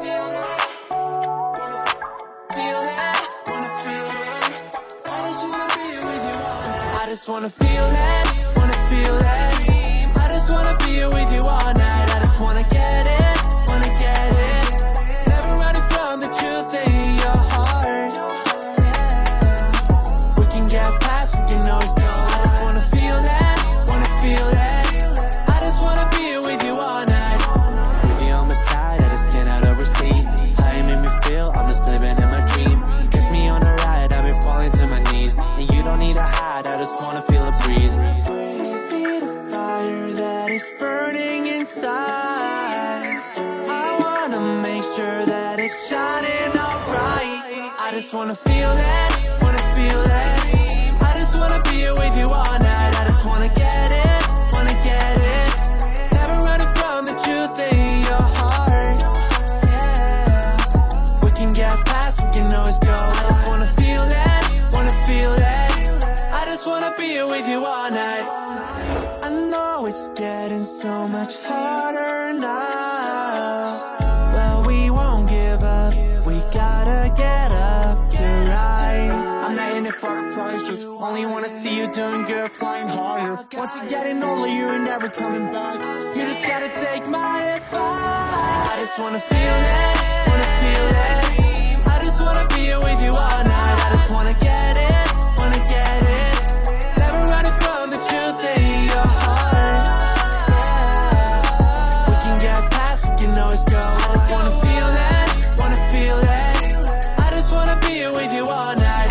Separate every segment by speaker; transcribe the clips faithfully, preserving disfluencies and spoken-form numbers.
Speaker 1: feel it, feel it, wanna feel it. I just wanna be with you all night. I just wanna feel it, wanna feel it. I just wanna be with you all night. I just wanna get it, wanna get it. Never running from the truth in your heart. We can get past, we can always go. I just wanna feel that, wanna feel that. I just wanna be with you all night. Baby, I'm as tired that I can't out oversee. How you make me feel, I'm just living in my dream. Catch me on a ride, I've been falling to my knees. And you don't need to hide, I just wanna feel a breeze. I see the fire that is burning inside. I wanna make sure that it's shining all bright. I just wanna feel that, wanna feel that. I just wanna be with you all night. I just wanna get it, wanna get it. Never running from the truth in your heart. We can get past, we can always go. I just wanna feel that, wanna feel that. I just wanna be with you all night. I know it's getting so much harder now. Well, we won't give up, we gotta get up to rise. I'm not in it for a price, just only wanna see you doing good, flying higher. Once you're getting older, you're never coming back. You just gotta take my advice. I just wanna feel that, wanna feel that. I just wanna be with you all night. I just wanna get it, wanna get it. Never running from the truth in your heart. We can get past, we can always go. I just wanna feel that, wanna feel that. I just wanna be with you all night.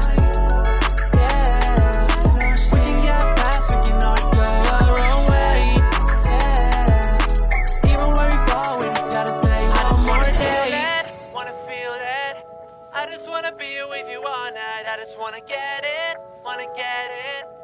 Speaker 1: We can get past, we can always go our own way. Even when we fall, we just gotta stay one more day. Wanna feel that? I just wanna be with you all night. I just wanna get it, wanna get it.